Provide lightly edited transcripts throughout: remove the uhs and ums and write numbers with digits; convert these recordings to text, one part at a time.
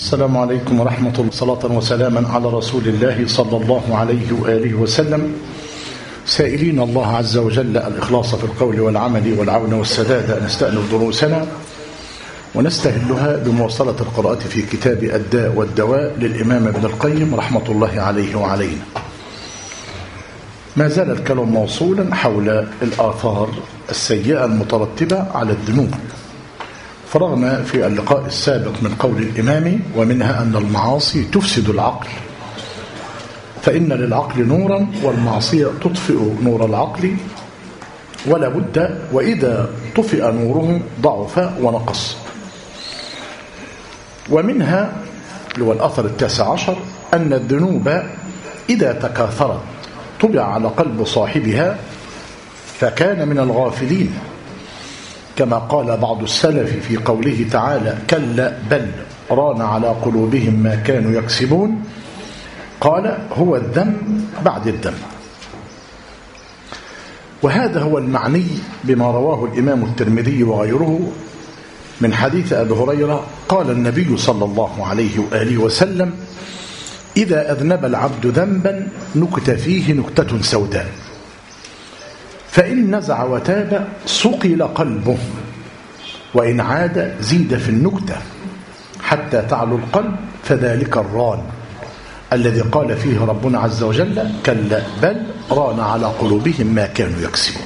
السلام عليكم ورحمة الله، صلاة وسلاما على رسول الله صلى الله عليه وآله وسلم، سائلين الله عز وجل الإخلاص في القول والعمل والعون والسداد أن نستأنف دروسنا ونستهلها بمواصلة القراءة في كتاب الداء والدواء للإمام ابن القيم رحمة الله عليه وعلينا. ما زال الكلام موصولا حول الآثار السيئة المترتبة على الذنوب. فرغنا في اللقاء السابق من قول الإمام: ومنها أن المعاصي تفسد العقل، فإن للعقل نورا والمعصية تطفئ نور العقل ولا بد، وإذا طفئ نوره ضعف ونقص. ومنها هو الأثر 19 أن الذنوب إذا تكاثرت طبع على قلب صاحبها فكان من الغافلين، كما قال بعض السلف في قوله تعالى: كلا بل ران على قلوبهم ما كانوا يكسبون، قال: هو الذنب بعد الذنب. وهذا هو المعني بما رواه الإمام الترمذي وغيره من حديث أبي هريرة قال النبي صلى الله عليه وآله وسلم: إذا أذنب العبد ذنبا نكت فيه نكتة سوداء، فإن نزع وتاب صقل قلبه، وإن عاد زيد في النكتة حتى تعلو القلب، فذلك الران الذي قال فيه ربنا عز وجل: كلا بل ران على قلوبهم ما كانوا يكسبون.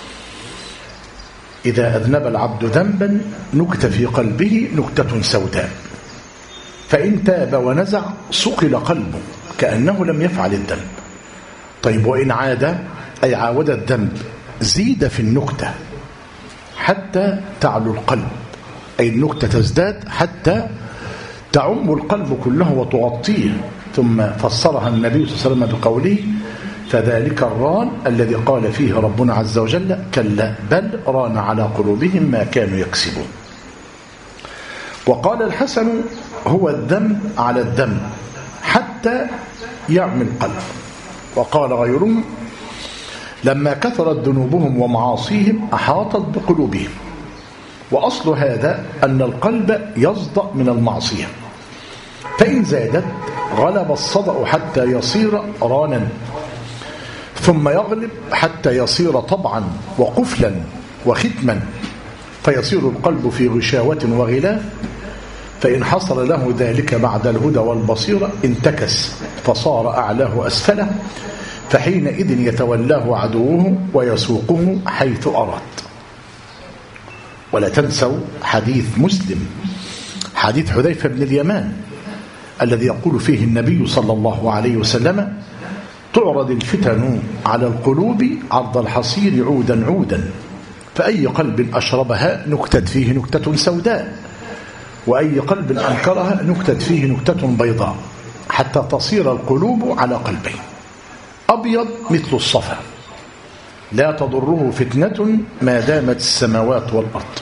إذا أذنب العبد ذنبا نكت في قلبه نكتة سوداء، فإن تاب ونزع صقل قلبه كأنه لم يفعل الذنب. طيب، وإن عاد أي عاود الذنب زيد في النكتة حتى تعلو القلب، أي النكتة تزداد حتى تعم القلب كله وتغطيه. ثم فسرها النبي صلى الله عليه وسلم بقوله: فذلك الران الذي قال فيه ربنا عز وجل: كلا بل ران على قلوبهم ما كانوا يكسبون. وقال الحسن: هو الذنب على الذنب حتى يعمي القلب. وقال غيرهم: لما كثرت ذنوبهم ومعاصيهم أحاطت بقلوبهم. وأصل هذا أن القلب يصدأ من المعصية، فإن زادت غلب الصدأ حتى يصير رانا، ثم يغلب حتى يصير طبعا وقفلا وختما، فيصير القلب في غشاوة وغلاف. فإن حصل له ذلك بعد الهدى والبصيرة انتكس فصار أعلاه أسفله، فحينئذ يتولاه عدوه ويسوقه حيث أراد. ولا تنسوا حديث مسلم، حديث حذيفة بن اليمان الذي يقول فيه النبي صلى الله عليه وسلم: تعرض الفتن على القلوب عرض الحصير عودا عودا، فأي قلب أشربها نكتت فيه نكتة سوداء، وأي قلب أنكرها نكتت فيه نكتة بيضاء، حتى تصير القلوب على قلبين: أبيض مثل الصفا لا تضره فتنة ما دامت السماوات والأرض،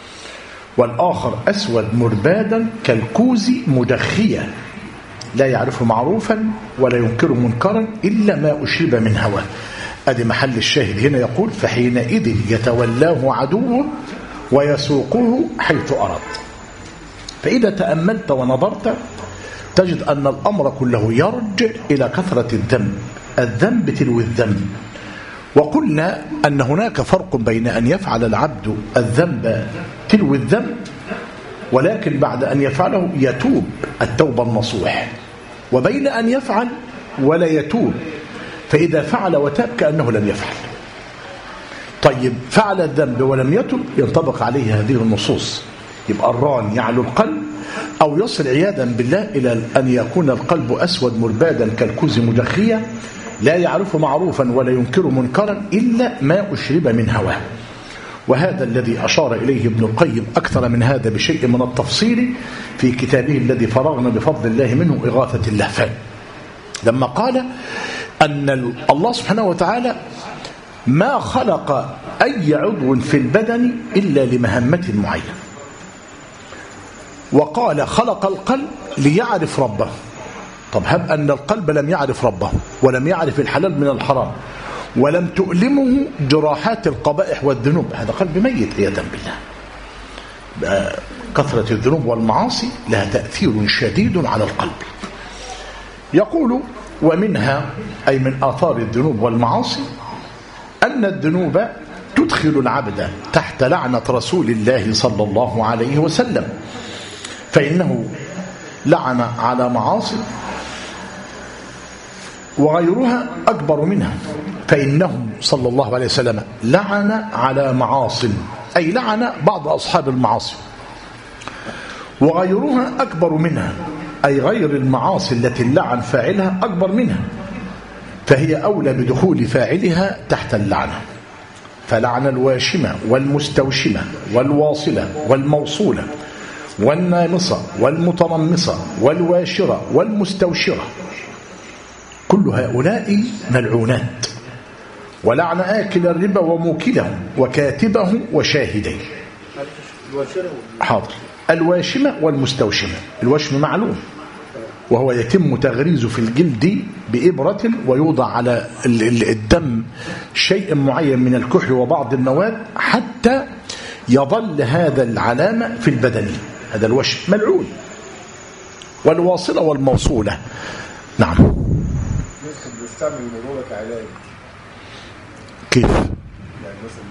والآخر أسود مربادا كالكوز مدخيا لا يعرف معروفا ولا ينكر منكرا إلا ما أشرب من هواه. أدي محل الشاهد هنا، يقول: فحينئذ يتولاه عدوه ويسوقه حيث أراد. فإذا تأملت ونظرت تجد أن الأمر كله يرجع إلى كثرة الذنب، الذنب تلو الذنب. وقلنا أن هناك فرق بين أن يفعل العبد الذنب تلو الذنب، ولكن بعد أن يفعله يتوب التوبة النصوح، وبين أن يفعل ولا يتوب، فإذا فعل وتاب كأنه لم يفعل. طيب، فعل الذنب ولم يتب ينطبق عليه هذه النصوص، يبقى الران يعلو القلب، أو يصل عياذا بالله إلى أن يكون القلب أسود مربادا كالكوز مدخيا لا يعرف معروفا ولا ينكر منكرا إلا ما أشرب من هواه. وهذا الذي أشار إليه ابن القيم أكثر من هذا بشيء من التفصيل في كتابه الذي فرغنا بفضل الله منه إغاثة اللهفان، لما قال أن الله سبحانه وتعالى ما خلق أي عضو في البدن إلا لمهمة معينة، وقال: خلق القلب ليعرف ربه. طب هب أن القلب لم يعرف ربه ولم يعرف الحلال من الحرام ولم تؤلمه جراحات القبائح والذنوب، هذا قلب ميت عياذا بالله. كثرة الذنوب والمعاصي لها تأثير شديد على القلب. يقول ومنها أي من آثار الذنوب والمعاصي أن الذنوب تدخل العبد تحت لعنة رسول الله صلى الله عليه وسلم، فإنه لعن على معاصي وغيرها أكبر منها، فإنه صلى الله عليه وسلم لعن على معاص أي لعن بعض أصحاب المعاصي، وغيرها أكبر منها أي غير المعاصي التي اللعن فاعلها أكبر منها، فهي أولى بدخول فاعلها تحت اللعنة. فلعن الواشمة والمستوشمة والواصلة والموصولة والنامصة والمتنمصة والواشرة والمستوشرة، كل هؤلاء ملعونات. ولعن آكل الربا وموكله وكاتبه وشاهديه. حاضر. الواشمة والمستوشمة، الوشم معلوم وهو يتم تغريزه في الجلد بإبرة ويوضع على الدم شيء معين من الكحل وبعض المواد حتى يظل هذا العلامة في البدن، هذا الوشم ملعون. والواصلة والموصولة نعم. بيستعمل الموضوع كعلاج كيف؟ يعني مثلا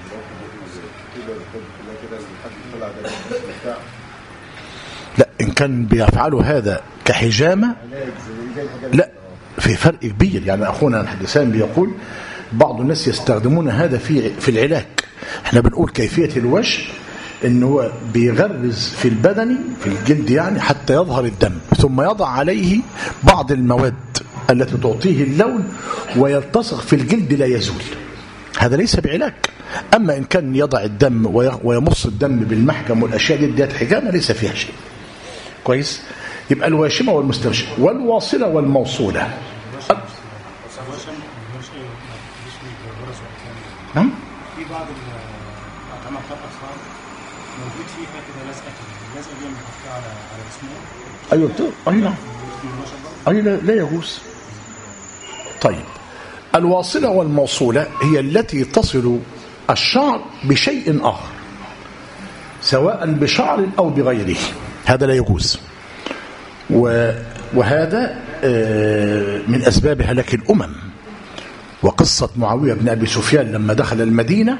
كده حد يطلع ده لا، إن كان بيفعلوا هذا كحجامة لا، في فرق كبير. يعني أخونا الحدثان بيقول بعض الناس يستخدمون هذا في العلاج. احنا بنقول كيفية الوشم إنه هو بيغرز في البدن في الجلد يعني حتى يظهر الدم، ثم يضع عليه بعض المواد التي تعطيه اللون ويلتصق في الجلد لا يزول. هذا ليس بعلاج. أما إن كان يضع الدم ويمص الدم بالمحكم والأشياء دي حجامة ليس فيها شيء. كويس. يبقى الواشمة والمستوشمة والواصلة والموصولة. نعم. في بعض الأطعمة بتاعت الأطفال موجود فيها كده لزقة دي محطوطة على جسمه. أيوة. أي نعم. أي لا يجوز. طيب، الواصلة والموصولة هي التي تصل الشعر بشيء آخر سواء بشعر أو بغيره، هذا لا يجوز. وهذا من أسباب هلاك الأمم. وقصة معاوية بن أبي سفيان لما دخل المدينة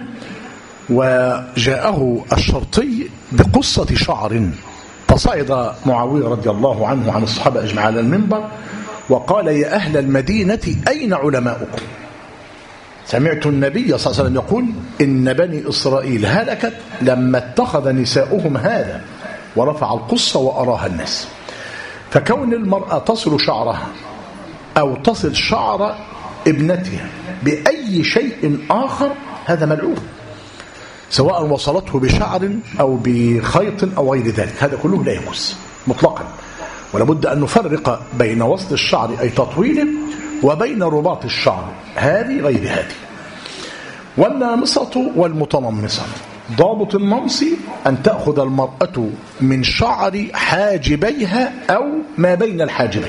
وجاءه الشرطي بقصة شعر، فصعد معاوية رضي الله عنه عن الصحابة أجمع على المنبر وقال يا أهل المدينة أين علماؤكم؟ سمعت النبي صلى الله عليه وسلم يقول إن بني إسرائيل هلكت لما اتخذ نساؤهم هذا ورفع القصة وأراها الناس. فكون المرأة تصل شعرها أو تصل شعر ابنتها بأي شيء آخر هذا ملعون، سواء وصلته بشعر أو بخيط أو غير ذلك، هذا كله لا يجوز مطلقا. ولابد أن نفرق بين وصل الشعر أي تطويله وبين رباط الشعر، هذه غير هذه. والنامصة والمتنمصة، ضابط النمص أن تأخذ المرأة من شعر حاجبيها أو ما بين الحاجبين،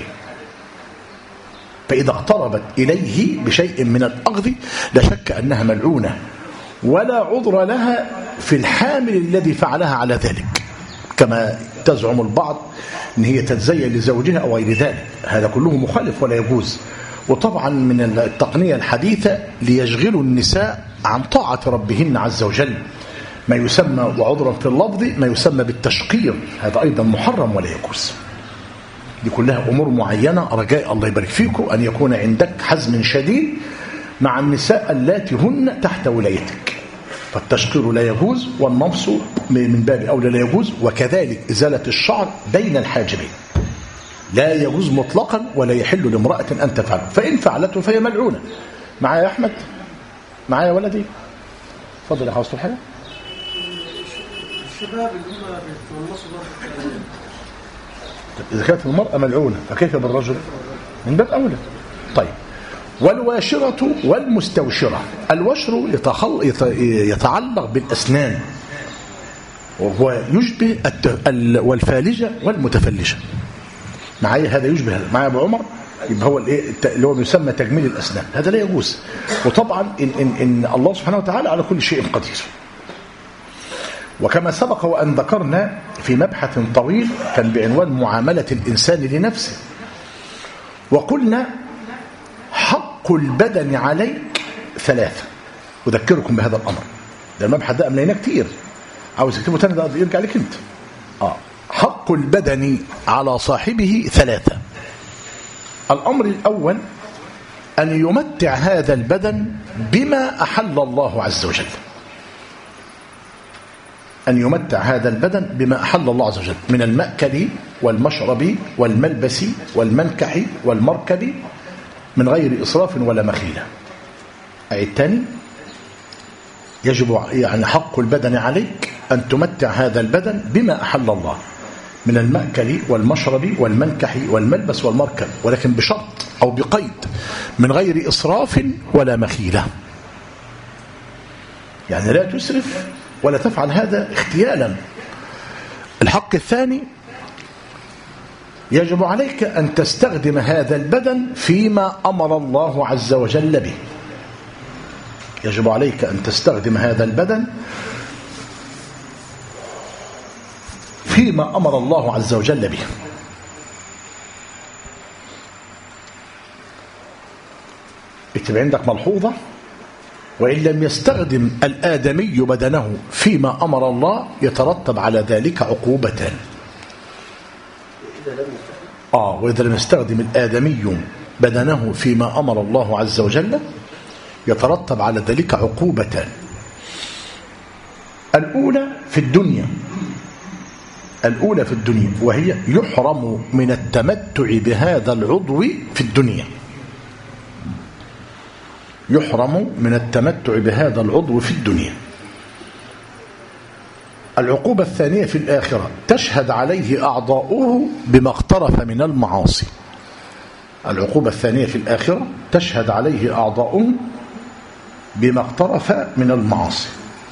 فإذا اقتربت إليه بشيء من الأخذ لا شك أنها ملعونة، ولا عذر لها في الحامل الذي فعلها على ذلك، كما تزعم البعض أن هي تتزين لزوجها أو غير ذلك، هذا كله مخالف ولا يجوز. وطبعا من التقنية الحديثة ليشغلوا النساء عن طاعة ربهن عز وجل ما يسمى، وعذرا في اللفظ، ما يسمى بالتشقير، هذا أيضا محرم ولا يجوز. دي كلها أمور معينة، رجاء الله يبارك فيكم أن يكون عندك حزم شديد مع النساء اللاتي هن تحت ولايتك، فالتشقير لا يجوز، والنمص من باب أولى لا يجوز، وكذلك إزالة الشعر بين الحاجبين لا يجوز مطلقا، ولا يحل لامرأة أن تفعله، فإن فعلته فهي ملعونة. معايا يا أحمد؟ معايا ولدي؟ تفضل يا حوصل الحاجة. الشباب اللي هم بيتونسوا إذا كانت المرأة ملعونة فكيف بالرجل؟ من باب أولى. طيب، والواشرة والمستوشرة. الوشر يتعلق بالأسنان، وهو يشبه والفالجة والمتفلجة. معايا هذا يشبه معايا أبو عمر، يبقى هو اللي هو يسمى تجميل الأسنان، هذا لا يجوز. وطبعا إن الله سبحانه وتعالى على كل شيء قدير. وكما سبق وأن ذكرنا في مبحث طويل كان بعنوان معاملة الإنسان لنفسه، وقلنا حق البدن عليك 3. أذكركم بهذا الأمر، ده المبحث ده أملينا كتير، عاوز تكتبه تاني ده يرجع لك أنت. حق البدن على صاحبه 3. الأمر الأول أن يمتع هذا البدن بما أحل الله عز وجل، أن يمتع هذا البدن بما أحل الله عز وجل من المأكل والمشرب والملبس والمنكح والمركب من غير إسراف ولا مخيلة. أي الثاني يجب يعني حق البدن عليك أن تمتع هذا البدن بما أحل الله من المأكل والمشرب والمنكح والملبس والمركب، ولكن بشرط أو بقيد من غير إسراف ولا مخيلة، يعني لا تسرف ولا تفعل هذا اختيالا. الحق الثاني يجب عليك أن تستخدم هذا البدن فيما أمر الله عز وجل به، يجب عليك أن تستخدم هذا البدن فيما أمر الله عز وجل به. اكتب عندك ملحوظة: وإن لم يستخدم الآدمي بدنه فيما أمر الله يترتب على ذلك عقوبتان. وإذا لم يستخدم الآدمي بدنه فيما أمر الله عز وجل يترتب على ذلك عقوبتان. الأولى في الدنيا وهي يحرم من التمتع بهذا العضو في الدنيا، يحرم من التمتع بهذا العضو في الدنيا. العقوبة الثانية في الآخرة تشهد عليه أعضاؤه بما اقترف من المعاصي. العقوبة الثانية في الآخرة تشهد عليه أعضاؤه بما اقترف من المعاصي.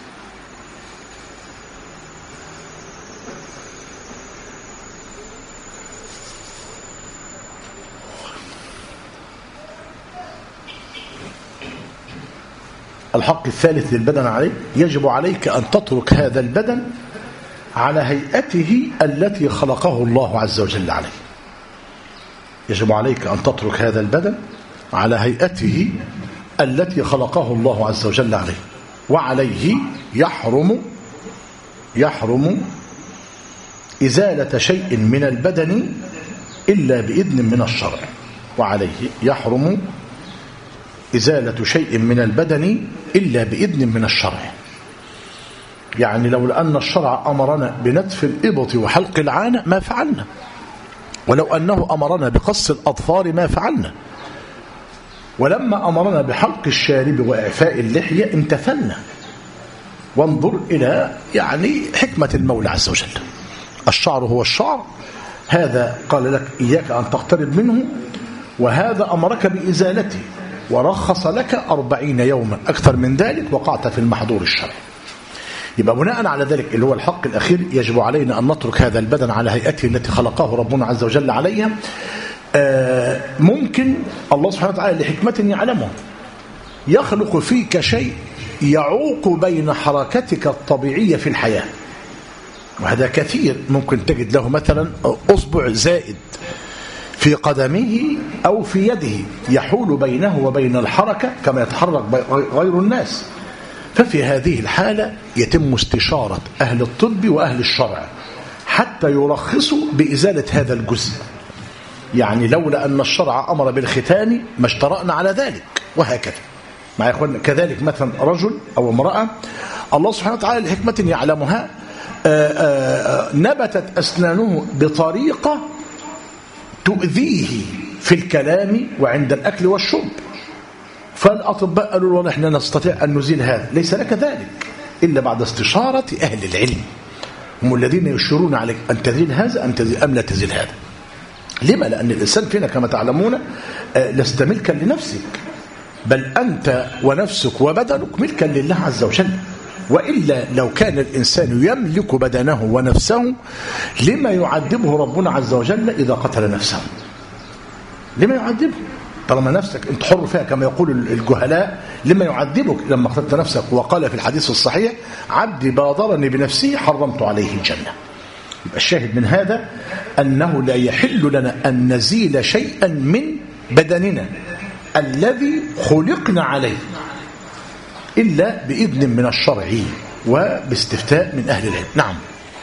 الحق الثالث للبدن عليك: يجب عليك أن تترك هذا البدن على هيئته التي خلقه الله عز وجل عليه. يجب عليك أن تترك هذا البدن على هيئته التي خلقه الله عز وجل عليه، وعليه يحرم إزالة شيء من البدن إلا بإذن من الشرع، وعليه يحرم إزالة شيء من البدن إلا بإذن من الشرع. يعني لو أن الشرع أمرنا بنتف الإبط وحلق العانة ما فعلنا، ولو أنه أمرنا بقص الأظفار ما فعلنا، ولما أمرنا بحلق الشارب وإعفاء اللحية امتثلنا. وانظر إلى يعني حكمة المولى عز وجل. الشعر هو الشعر، هذا قال لك إياك أن تقترب منه، وهذا أمرك بإزالته ورخص لك 40 يوما، أكثر من ذلك وقعت في المحظور الشرعي. يبقى بناء على ذلك اللي هو الحق الأخير يجب علينا أن نترك هذا البدن على هيئته التي خلقه ربنا عز وجل عليها. ممكن الله سبحانه وتعالى لحكمة يعلمها يخلق فيك شيء يعوق بين حركتك الطبيعية في الحياة، وهذا كثير. ممكن تجد له مثلا أصبع زائد في قدمه أو في يده يحول بينه وبين الحركة كما يتحرك غير الناس. ففي هذه الحالة يتم استشارة أهل الطب وأهل الشرع حتى يرخصوا بإزالة هذا الجزء. يعني لولا أن الشرع أمر بالختان ما اشترأنا على ذلك، وهكذا مع إخواننا. كذلك مثلا رجل أو امرأة الله سبحانه وتعالى لحكمة يعلمها نبتت أسنانه بطريقة تؤذيه في الكلام وعند الأكل والشرب، فالأطباء قالوا له نحن نستطيع أن نزيل هذا. ليس لك ذلك إلا بعد استشارة أهل العلم، هم الذين يشيرون عليك أن تزيل هذا أم لا تزيل هذا. لما؟ لأن الإنسان فينا كما تعلمون لست ملكا لنفسك، بل أنت ونفسك وبدنك ملكا لله عز وجل. وإلا لو كان الإنسان يملك بدنه ونفسه لما يعذبه ربنا عز وجل إذا قتل نفسه؟ لما يعذبه؟ طالما نفسك أنت حر فيها كما يقول الجهلاء، لما يعذبك لما اخترت نفسك؟ وقال في الحديث الصحيح: عبدي بادرني بنفسه حرمت عليه الجنة. يبقى الشاهد من هذا أنه لا يحل لنا أن نزيل شيئا من بدننا الذي خلقنا عليه إلا بإذن من الشرع وباستفتاء من أهل العلم. نعم.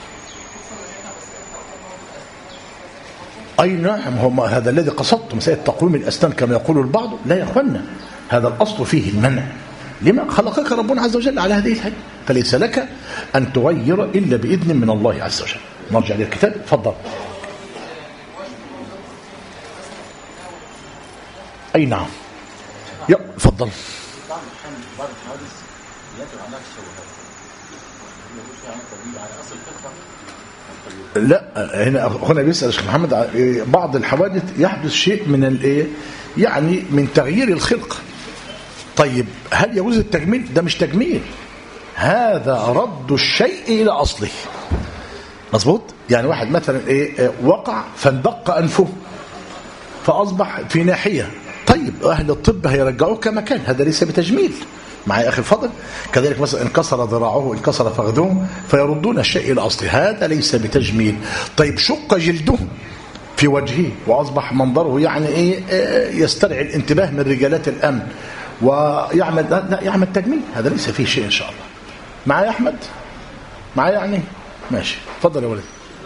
أي نعم، هم هذا الذي قصدت مسألة تقويم الأسنان كما يقول البعض. لا يا أخوانا، هذا الأصل فيه المنع. لما خلقك ربنا عز وجل على هذه الهيئة، فليس لك أن تغير إلا بإذن من الله عز وجل. نرجع للكتاب. تفضل. أي نعم. تفضل. لا، هنا بيسأل الشيخ محمد بعض الحوادث يحدث شيء من الايه، يعني من تغيير الخلق. طيب هل يجوز التجميل؟ ده مش تجميل، هذا رد الشيء الى اصله. مظبوط. يعني واحد مثلا وقع فاندق انفه فاصبح في ناحيه، طيب اهل الطب هيرجعوه كما كان، هذا ليس بتجميل. معي اخي الفضل. كذلك مثلا انكسر ذراعه، انكسر فخذه، فيردون الشيء الى اصله، هذا ليس بتجميل. طيب شق جلده في وجهه واصبح منظره يعني يسترعي الانتباه من رجالات الامن ويعمل، لا يعمل تجميل، هذا ليس فيه شيء ان شاء الله. معي يا احمد؟ معي يعني؟ ماشي. تفضل يا ولد.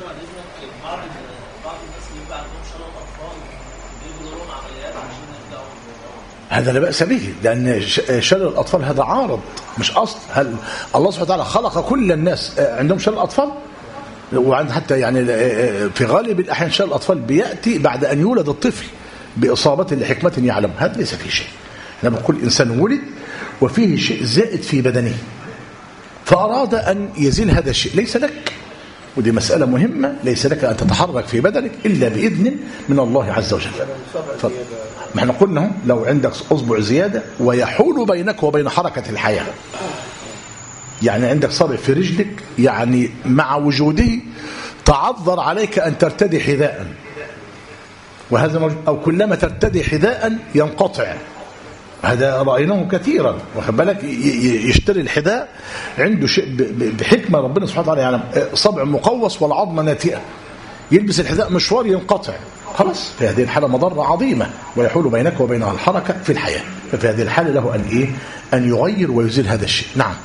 هذا لا بأس به، لأن شلل الأطفال هذا عارض مش أصل. هل الله سبحانه وتعالى خلق كل الناس عندهم شلل الأطفال؟ وعند حتى يعني في غالب الأحيان شلل الأطفال بيأتي بعد أن يولد الطفل بإصابة لحكمة يعلم، هذا ليس فيه شيء. أنا بقول إنسان ولد وفيه شيء زائد في بدنه فأراد أن يزيل هذا الشيء، ليس لك، ودي مسألة مهمة، ليس لك أن تتحرك في بدنك إلا بإذن من الله عز وجل. ما احنا قلنا لو عندك أصبع زيادة ويحول بينك وبين حركة الحياة، يعني عندك صابع في رجلك، يعني مع وجوده تعذر عليك أن ترتدي حذاء، وهذا أو كلما ترتدي حذاء ينقطع، هذا رأيناه كثيرا. واخد بالك، يشتري الحذاء عنده شيء بحكمة ربنا سبحانه وتعالى، يعني صبع مقوس والعظمة ناتئة، يلبس الحذاء مشوار ينقطع، خلاص في هذه الحالة مضرة عظيمة، ويحول بينك وبينها الحركة في الحياة. ففي هذه الحالة له أن يغير ويزيل هذا الشيء. نعم.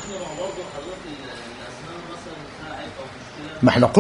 ما احنا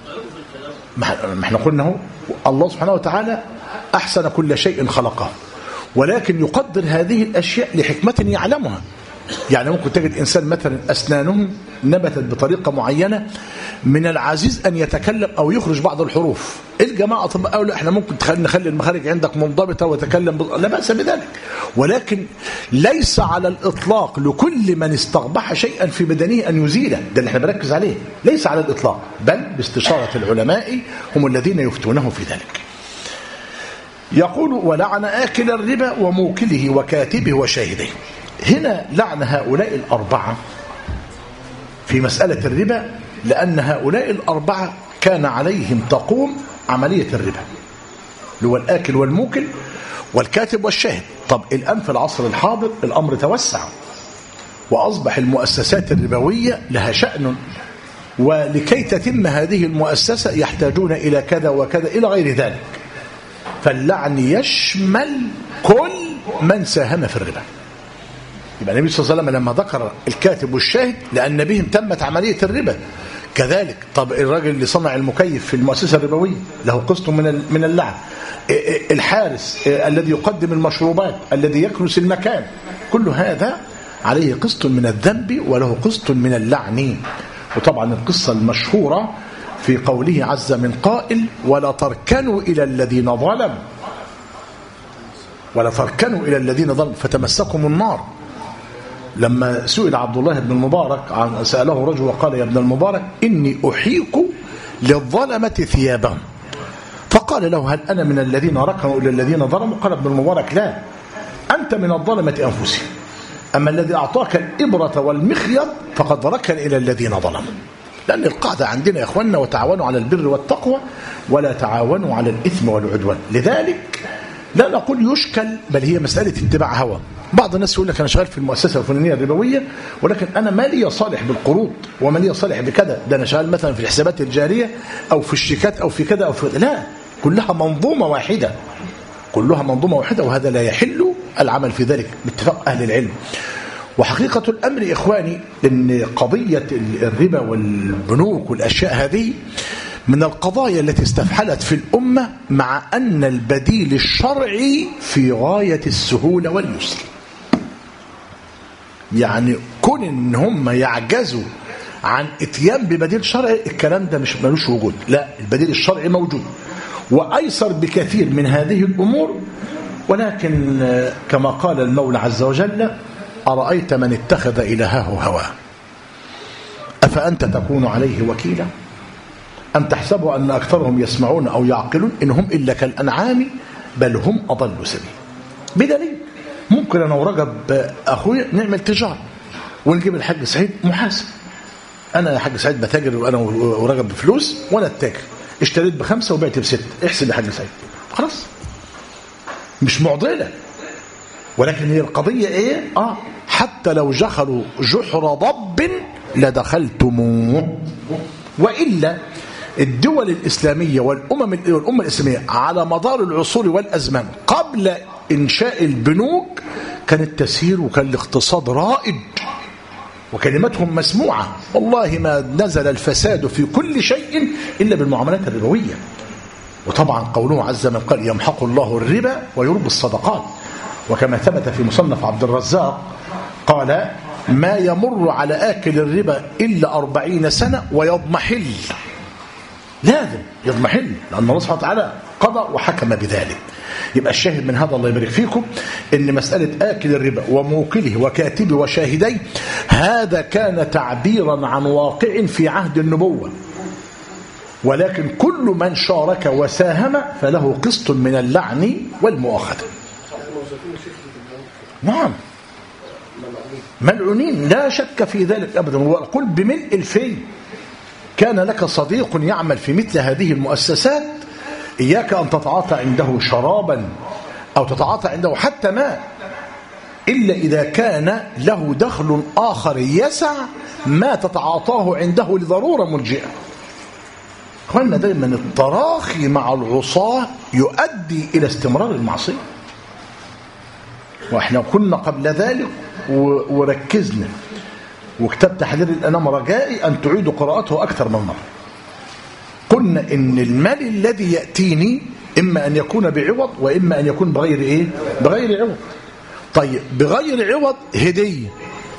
قلنا الله سبحانه وتعالى أحسن كل شيء خلقه، ولكن يقدر هذه الأشياء لحكمة يعلمها. يعني ممكن تجد إنسان مثلا أسنانه نبتت بطريقة معينة، من العزيز أن يتكلم أو يخرج بعض الحروف. الجماعة طب أو لا، إحنا ممكن نخلي المخارج عندك منضبطة ويتكلم لا بأس بذلك، ولكن ليس على الإطلاق لكل من استقبح شيئا في بدنه أن يزيله، ده اللي احنا بنركز عليه، ليس على الإطلاق، بل باستشارة العلماء هم الذين يفتونه في ذلك. يقول: ولعن آكل الربا وموكله وكاتبه وشاهده. هنا لعن هؤلاء الأربعة في مسألة الربا، لأن هؤلاء الأربعة كان عليهم تقوم عملية الربا، اللي هو الآكل والموكل والكاتب والشاهد. طب الآن في العصر الحاضر الأمر توسع، وأصبح المؤسسات الربوية لها شأن، ولكي تتم هذه المؤسسة يحتاجون إلى كذا وكذا إلى غير ذلك، فاللعن يشمل كل من ساهم في الربا. يبقى النبي صلى الله عليه وسلم لما ذكر الكاتب والشاهد لأن بهم تمت عملية الربا. كذلك طب الراجل اللي صنع المكيف في المؤسسة الربوية له قسط من اللعن. الحارس الذي يقدم المشروبات، الذي يكنس المكان، كل هذا عليه قسط من الذنب وله قسط من اللعن. وطبعا القصة المشهورة في قوله عز من قائل: ولا تركنوا إلى الذين ظلموا، ولا تركنوا إلى الذين ظلموا فتمسكم النار. لما سئل عبد الله بن المبارك سأله رجل وقال: يا ابن المبارك إني أحيك للظلمة ثيابهم، فقال له: هل أنا من الذين ركنوا إلى الذين ظلموا؟ قال ابن المبارك: لا، أنت من الظلمة أنفسهم، أما الذي أعطاك الإبرة والمخيط فقد ركن إلى الذين ظلموا. لأن القاعدة عندنا يا إخواننا: وتعاونوا على البر والتقوى ولا تعاونوا على الإثم والعدوان. لذلك لا نقول يشكل، بل هي مسألة اتباع هوى. بعض الناس يقول لك أنا شغال في المؤسسة الفلانية الربوية، ولكن أنا ما لي صالح بالقروض وما لي صالح بكذا، ده أنا شغال مثلا في الحسابات الجارية أو في الشيكات أو في كذا أو في كذا. لا، كلها منظومة واحدة، كلها منظومة واحدة، وهذا لا يحل العمل في ذلك باتفاق أهل العلم. وحقيقة الأمر إخواني أن قضية الربا والبنوك والأشياء هذه من القضايا التي استفحلت في الأمة، مع أن البديل الشرعي في غاية السهولة واليسر. يعني كون إن هم يعجزوا عن اتيان ببديل شرعي، الكلام ده مش ملوش وجود. لا، البديل الشرعي موجود وأيسر بكثير من هذه الأمور. ولكن كما قال المولى عز وجل: أرأيت من اتخذ إلهه هواه أفأنت تكون عليه وكيلا أم تحسب أن أكثرهم يسمعون أو يعقلون إن هم إلا كالأنعام بل هم أضل سبيل. بدليل ممكن أنا ورجب أخوي نعمل تجارة ونجيب الحاج سعيد محاسب. أنا يا حاج سعيد بتاجر وأنا ورجب بفلوس، وأنا التاجر اشتريت ب5 وبعت ب6، احسب يا حاج سعيد. خلاص، مش معضلة. ولكن هي القضية إيه؟ حتى لو جخلوا جحر ضب لدخلتموه. وإلا الدول الإسلامية والأمة الإسلامية على مدار العصور والأزمان قبل إنشاء البنوك كانت تسير، وكان الاقتصاد رائج وكلمتهم مسموعة. والله ما نزل الفساد في كل شيء إلا بالمعاملات الربوية. وطبعا قوله عز من قال: يمحق الله الربا ويربي الصدقات. وكما ثبت في مصنف عبد الرزاق قال: ما يمر على آكل الربا إلا 40 سنة ويضمحل. لازم يضمحل، لأن الله سبحانه وتعالى قضى وحكم بذلك. يبقى الشاهد من هذا، الله يبارك فيكم، إن مسألة آكل الربا وموكله وكاتبه وشاهديه هذا كان تعبيرا عن واقع في عهد النبوة. ولكن كل من شارك وساهم فله قسط من اللعن والمؤاخذة. نعم، ملعونين لا شك في ذلك أبدا. وقل بملء الفي: كان لك صديق يعمل في مثل هذه المؤسسات، إياك أن تتعاطى عنده شرابا أو تتعاطى عنده حتى ماء، إلا إذا كان له دخل آخر يسع ما تتعاطاه عنده لضرورة ملجئة. قلنا دائما التراخي مع العصاة يؤدي إلى استمرار المعصية. وإحنا كنا قبل ذلك وركزنا، وكتاب تحرير الأنام رجائي أن تعيدوا قراءته أكثر من مرة. قلنا إن المال الذي يأتيني إما أن يكون بعوض وإما أن يكون بغير إيه؟ بغير عوض. طيب بغير عوض هدية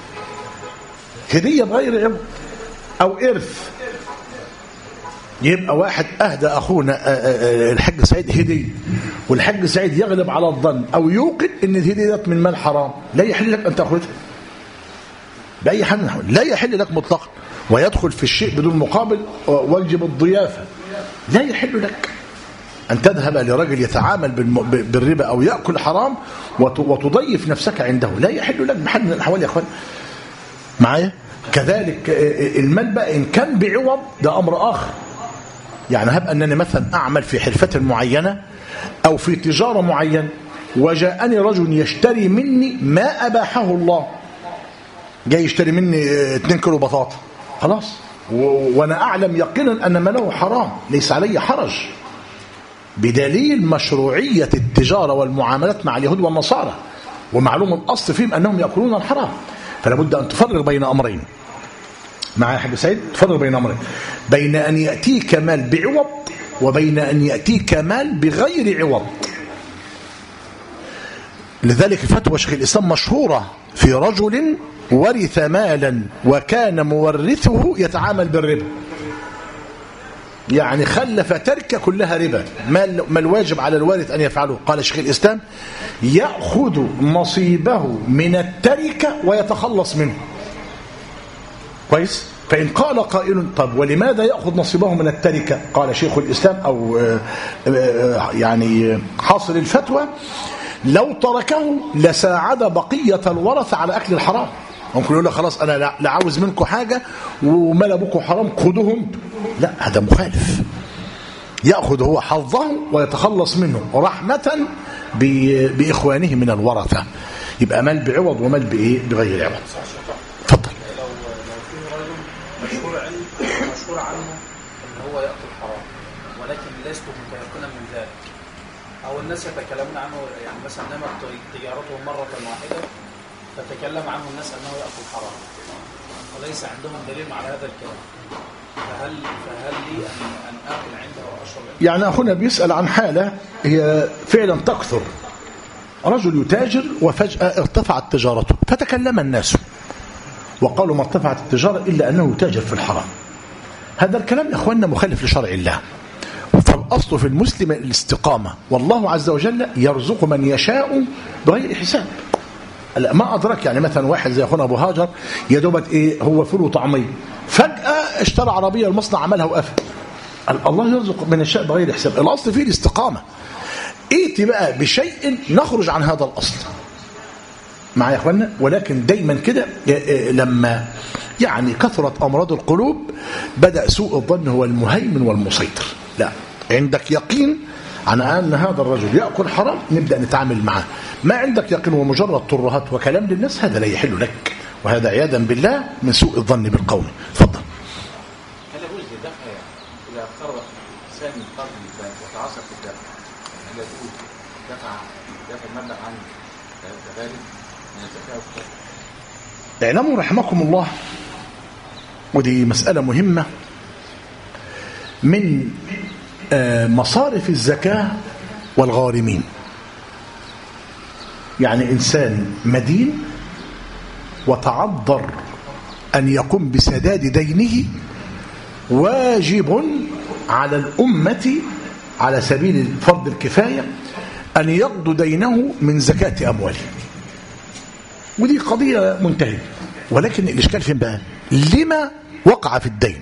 بغير عوض أو إرث. يبقى واحد أهدى أخونا الحاج سعيد هدية، والحاج سعيد يغلب على الظن أو يوقن إن الهدية من مال حرام، لا يحل لك أن تأخذها بأي حال، لا يحل لك مطلقا. ويدخل في الشيء بدون مقابل واجب الضيافة. لا يحل لك أن تذهب لرجل يتعامل بالربا أو يأكل حرام وتضيف نفسك عنده، لا يحل لك بحال من الأحوال يا أخوان معايا. كذلك المال بقى إن كان بعوض ده أمر آخر. يعني هب أنني مثلا أعمل في حرفة معينة أو في تجارة معينة، وجاءني رجل يشتري مني ما أباحه الله، جاي يشتري مني 2 كيلو بطاطا، خلاص، وأنا أعلم يقينا أن ماله حرام، ليس علي حرج، بدليل مشروعية التجارة والمعاملات مع اليهود والنصارى، ومعلوم الأصل فيهم أنهم يأكلون الحرام. فلا بد أن تفرق بين أمرين. معايا يا حاج سعيد؟ تفرق بين أمرين، بين أن يأتيك مال بعوض وبين أن يأتيك مال بغير عوض. لذلك فتوى شيخ الإسلام مشهورة في رجل ورث مالا وكان مورثه يتعامل بالربا، يعني خلف تركة كلها ربا، ما الواجب على الوارث أن يفعله؟ قال شيخ الإسلام: يأخذ نصيبه من التركة ويتخلص منه. كويس؟ فإن قال قائل: طب ولماذا يأخذ نصيبه من التركة؟ قال شيخ الإسلام أو يعني حاصل الفتوى: لو تركه لساعد بقية الورثة على أكل الحرام. ممكن يقول له: خلاص أنا لا عاوز منكم حاجة ومال أبوكم حرام، خذوهم. لا، هذا مخالف. يأخذ هو حظه ويتخلص منه رحمة بإخوانه من الورثة. يبقى مال بعوض ومال بغير عوض. تفضل. لو في رجل مشهور عنه ان هو يأكل حرام ولكن لست متيقنا من ذلك، او الناس يتكلمون عنه، يعني مثلا نمت تجارته مرة واحدة فتكلم عنه الناس انه يأكل حرام وليس عندهم دليل على هذا الكلام، فهل لي ان آكل عنده او اشرب عنده؟ يعني اخونا بيسأل عن حالة هي فعلا تكثر، رجل يتاجر وفجأة ارتفعت تجارته فتكلم الناس وقالوا ما ارتفعت التجارة إلا أنه يتاجر في الحرام. هذا الكلام يا أخواننا مخالف لشرع الله، فالأصل في المسلم الاستقامة، والله عز وجل يرزق من يشاء بغير حساب. ما أدرك يعني مثلا واحد زي أخونا أبو هاجر يدوبت هو فول وطعمية، فجأة اشترى عربية المصنع عملها وقفل. الله يرزق من يشاء بغير حساب. الأصل فيه الاستقامة. ائتي بقى بشيء نخرج عن هذا الأصل معايا يا اخوانا. ولكن دايما كده لما يعني كثرت أمراض القلوب بدأ سوء الظن هو المهيمن والمسيطر. لا، عندك يقين عن أن هذا الرجل يأكل حرام نبدأ نتعامل معه. ما عندك يقين ومجرد ترهات وكلام للناس هذا لا يحل لك، وهذا عياذا بالله من سوء الظن بالقوم. تفضل. هل يجوز الدفع إذا افترض إنسان قبل وتعاصر في الدفع، هل يجوز دفع المبلغ عن الغالب من الزكاة والصدقة؟ اعلموا رحمكم الله، ودي مسألة مهمة، من مصارف الزكاة والغارمين. يعني إنسان مدين وتعذر أن يقوم بسداد دينه، واجب على الأمة على سبيل فرض الكفاية أن يقضوا دينه من زكاة أمواله. ودي قضية منتهية، ولكن الإشكال فين بقى؟ لما وقع في الدين؟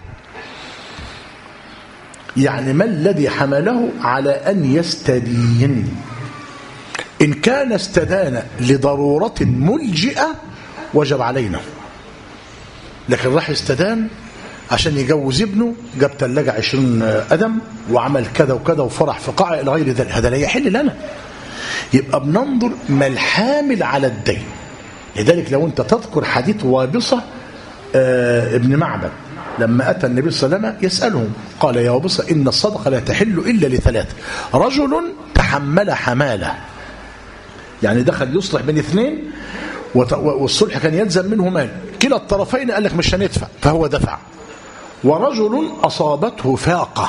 يعني ما الذي حمله على أن يستدين؟ إن كان استدان لضرورة ملجئة وجب علينا، لكن راح استدان عشان يجوز ابنه، جاب ثلاجة 20 قدم وعمل كذا وكذا وفرح في قاعة إلى غير ذلك، هذا لا يحل لنا. يبقى بننظر ما الحامل على الدين. لذلك لو أنت تذكر حديث وابصة ابن معبد لما أتى النبي صلى الله عليه وسلم يسألهم قال يا وابصة إن الصدقة لا تحل إلا لثلاث: رجل تحمل حمالة، يعني دخل يصلح بين اثنين والصلح كان يلزم منه مال، كلا الطرفين قال لك مش هندفع فهو دفع. ورجل أصابته فاقة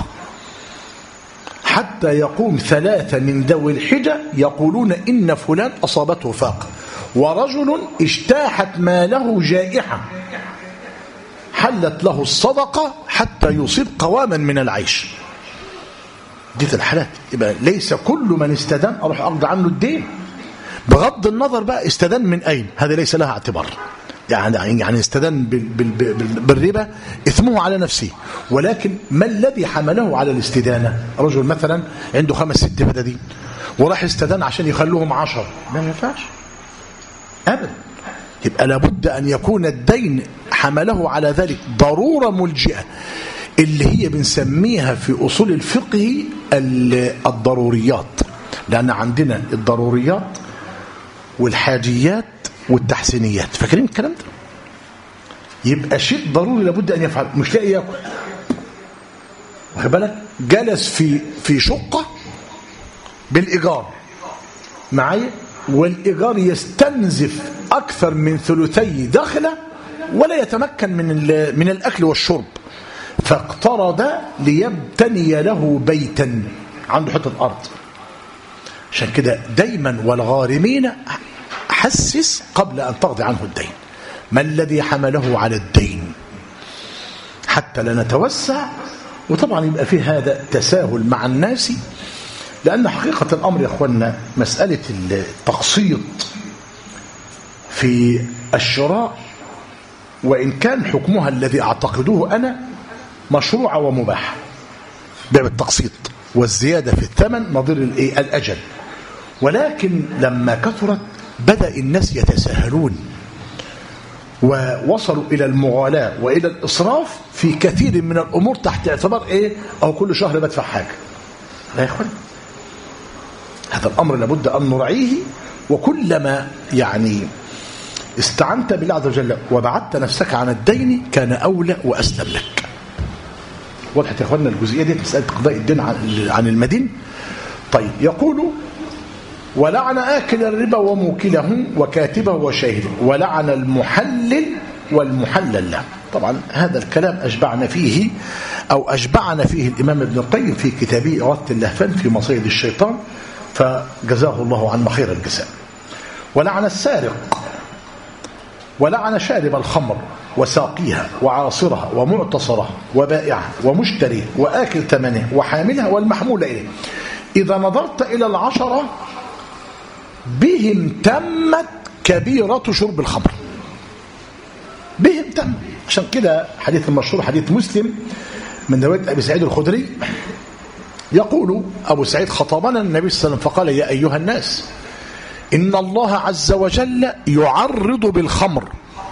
حتى يقوم 3 من ذوي الحجة يقولون إن فلان أصابته فاقة. ورجل اجتاحت ماله جائحة حلت له الصدقة حتى يصيب قواما من العيش. دي الحالات. يبقى ليس كل من استدان أروح أقضي عنه الدين، بغض النظر بقى استدان من أين، هذا ليس لها اعتبار. يعني استدان بالربا إثمه على نفسه، ولكن ما الذي حمله على الاستدانة؟ رجل مثلا عنده 5-6 بددين وراح استدان عشان يخلوهم 10، ما ينفعش أبدا. يبقى لابد أن يكون الدين حمله على ذلك ضرورة ملجئة، اللي هي بنسميها في أصول الفقه الضروريات، لأن عندنا الضروريات والحاجيات والتحسينيات. فاكرين الكلام ده؟ يبقى شيء ضروري لابد أن يفعل، مش لاقي ياكل، واخد بالك؟ جلس في شقة بالإيجار معايا، والإيجار يستنزف أكثر من 2/3 دخله ولا يتمكن من الأكل والشرب، فاقترض ليبتني له بيتا عنده حتة أرض. عشان كده دايما والغارمين حسس قبل أن تقضي عنه الدين ما الذي حمله على الدين حتى لا نتوسع. وطبعا يبقى فيه هذا تساهل مع الناس، لأن حقيقة الأمر يا أخوانا مسألة التقسيط في الشراء وإن كان حكمها الذي أعتقدوه أنا مشروع ومباح، باب التقسيط والزيادة في الثمن نظير الأجل، ولكن لما كثرت بدأ الناس يتساهلون ووصلوا إلى المغالاة وإلى الإسراف في كثير من الأمور تحت اعتبار أو كل شهر بدفع حاجة. لا يا أخوان، هذا الأمر لابد أن نراعيه، وكلما يعني استعنت بالله عز وجل وبعدت نفسك عن الدين كان أولى وأسلم لك. وضحت يا أخوانا الجزئية دي مسألة قضاء الدين عن المدين. طيب يقول ولعن آكل الربا وموكله وكاتبه وشاهده ولعن المحلل والمحلل له. طبعا هذا الكلام أشبعنا فيه الإمام ابن القيم في كتابه إغاثة اللهفان في مصيد الشيطان، فجزاه الله عنا خير الجزاء. ولعن السارق ولعن شارب الخمر وساقيها وعاصرها ومعتصرها وبائعها ومشتريه وآكل ثمنه وحاملها والمحمول إليه. إذا نظرت إلى العشرة بهم تمت كبيرة شرب الخمر، بهم تم. عشان كده حديث المشهور حديث مسلم من رواية أبي سعيد الخدري يقول أبو سعيد خطبنا النبي صلى الله عليه وسلم فقال يا أيها الناس إن الله عز وجل يعرض بالخمر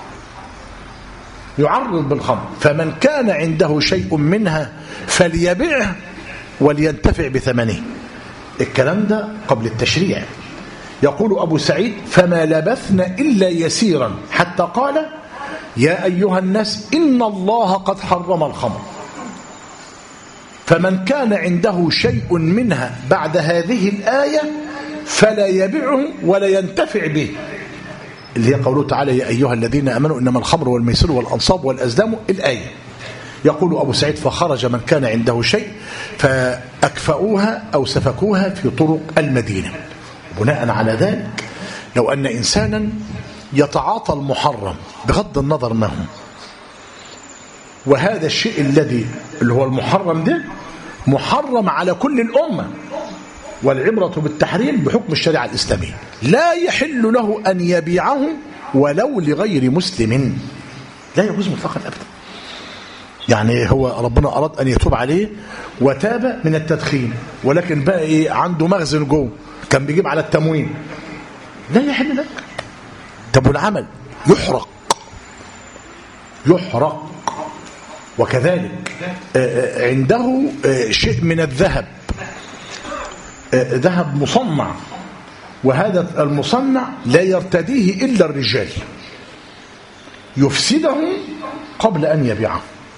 فمن كان عنده شيء منها فليبيعه ولينتفع بثمنه. الكلام ده قبل التشريع. يقول أبو سعيد فما لبثنا إلا يسيرا حتى قال يا أيها الناس إن الله قد حرم الخمر فمن كان عنده شيء منها بعد هذه الآية فلا يبيعه ولا ينتفع به، اللي هي قوله تعالى يا أيها الذين آمنوا إنما الخمر والميسر والأنصاب والأزلام الآية. يقول أبو سعيد فخرج من كان عنده شيء فأكفأوها أو سفكوها في طرق المدينة. بناء على ذلك لو أن إنسانا يتعاطى المحرم بغض النظر ما هو، وهذا الشيء اللي هو المحرم ده محرم على كل الأمة، والعبرة بالتحريم بحكم الشريعة الإسلامية، لا يحل له أن يبيعه ولو لغير مسلم، لا يجوز مطلقا أبدا. يعني هو ربنا أراد أن يتوب عليه وتاب من التدخين، ولكن بقى إيه عنده مخزن جوه كان بيجيب على التموين، لا يحل لك. طب والعمل يحرق. وكذلك عنده شيء من الذهب، ذهب مصنع، وهذا المصنع لا يرتديه إلا الرجال، يفسده قبل أن يبيعه،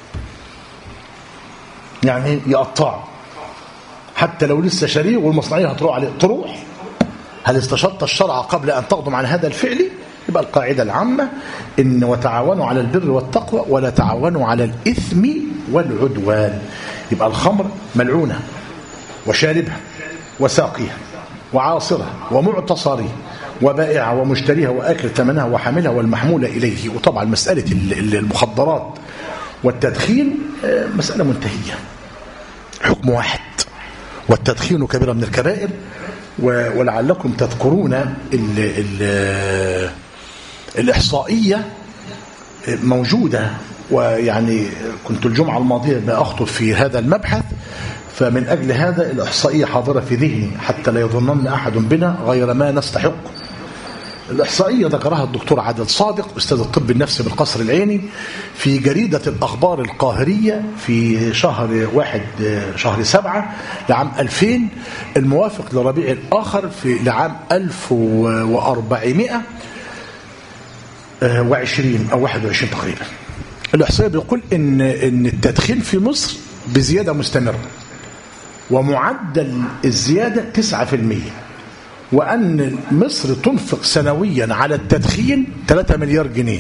يعني يقطعه حتى لو لسه شريه والمصنعية هتروح عليه. تروح هل استشرت الشرع قبل أن تقدم عن هذا الفعل؟ يبقى القاعدة العامة إن وتعاونوا على البر والتقوى ولا تعاونوا على الإثم والعدوان. يبقى الخمر ملعونة وشاربها وساقيها وعاصرها ومعتصرها وبائعها ومشتريها وآكل ثمنها وحاملها والمحمول إليه. وطبعا مسألة المخدرات والتدخين مسألة منتهية، حكم واحد، والتدخين كبيرة من الكبائر. ولعلكم تذكرون الإحصائية موجودة، ويعني كنت الجمعة الماضية بأخطب في هذا المبحث، فمن أجل هذا الإحصائية حاضرة في ذهني حتى لا يظنن أحد بنا غير ما نستحق. الإحصائية ذكرها الدكتور عادل صادق أستاذ الطب النفسي بالقصر العيني في جريدة الأخبار القاهرية في شهر 7 لعام 2000 الموافق لربيع الآخر لعام 1420 أو 21 تقريبا. الإحصائية بيقول إن التدخين في مصر بزيادة مستمرة، ومعدل الزيادة 9%، وأن مصر تنفق سنويا على التدخين 3 مليار جنيه،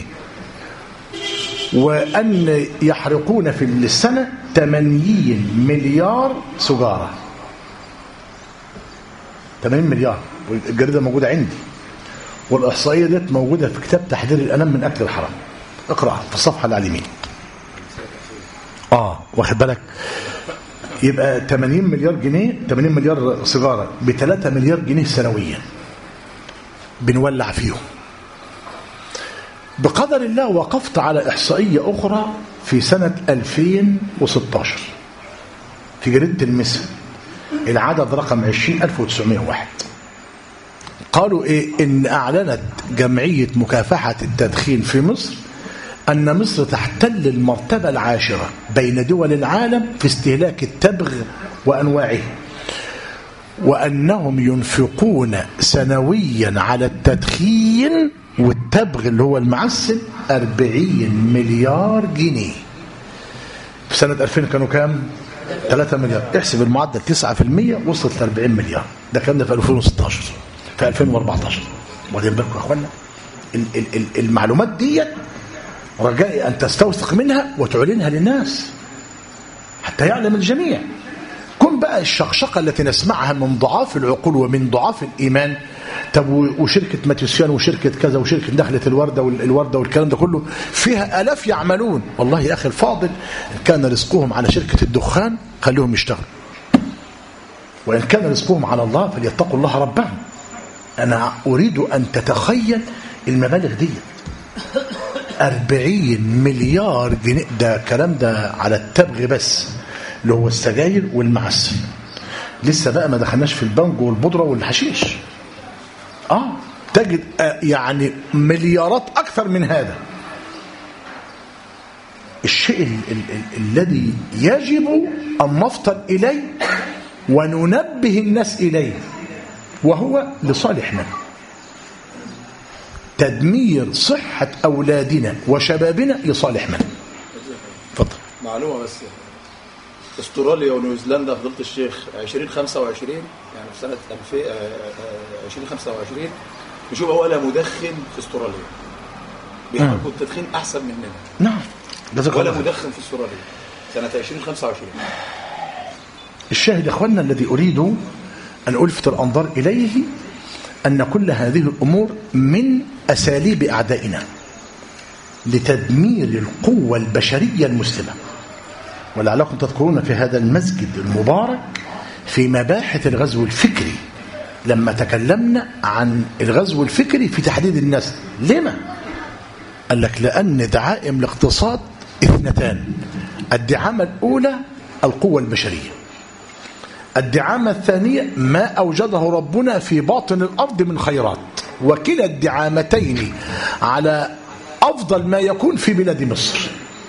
وأن يحرقون في السنة 80 مليار سجارة. 80 مليار، والجريدة موجودة عندي، والإحصائية دي موجودة في كتاب تحذير الأنام من أكل الحرام، اقرأ في الصفحة اللي على اليمين. واخد بالك؟ يبقى 80 مليار جنيه، 80 مليار سيجارة ب3 مليار جنيه سنويا بنولع فيهم. بقدر الله وقفت على إحصائية أخرى في سنة 2016 في جريدة المسا، العدد رقم 20,901. قالوا إن أعلنت جمعية مكافحة التدخين في مصر أن مصر تحتل المرتبة العاشرة بين دول العالم في استهلاك التبغ وأنواعه، وأنهم ينفقون سنويا على التدخين والتبغ اللي هو المعسل 40 مليار جنيه. في سنة 2000 كانوا كام؟ 3 مليار. احسب المعدل 9% وصلت ل 40 مليار. ده كان في 2016 في 2014. واخدين بالكم يا اخوانا؟ المعلومات دي رجائي أن تستوثق منها وتعلنها للناس حتى يعلم الجميع. كن بقى الشقشقة التي نسمعها من ضعاف العقول ومن ضعاف الإيمان. طب وشركة ماتيوسيان وشركة كذا وشركة دخلة الوردة والكلام ده كله فيها آلاف يعملون. والله يا أخي الفاضل إن كان رزقهم على شركة الدخان خليهم يشتغل، وإن كان رزقهم على الله فليتقوا الله ربهم. أنا أريد أن تتخيل المبالغ دي 40 مليار جنيه. ده كلام ده على التبغ بس اللي هو السجاير والمعسل. لسه بقى ما دخلناش في البنج والبودرة والحشيش. تجد يعني مليارات أكثر من هذا. الشيء الذي يجب أن نفطن إليه وننبه الناس إليه وهو لصالحنا، تدمير صحة أولادنا وشبابنا لصالح من؟ اتفضل. معلومة بس، استراليا ونيوزيلندا فضيلة الشيخ 2025 يعني في سنة 2025 نشوف أولا مدخن في استراليا بيحبوا التدخين أحسن مننا. نعم. ولا مدخن في استراليا سنة 2025. الشاهد يا أخوانا الذي أريد أن ألفت الأنظار إليه أن كل هذه الأمور من أساليب أعدائنا لتدمير القوة البشرية المسلمة. ولعلكم تذكرون في هذا المسجد المبارك في مباحث الغزو الفكري لما تكلمنا عن الغزو الفكري في تحديد النسل. لما؟ قال لك لأن دعائم الاقتصاد اثنتان. الدعامة الأولى القوة البشرية، الدعامة الثانية ما أوجده ربنا في باطن الأرض من خيرات. وكلا الدعامتين على أفضل ما يكون في بلاد مصر.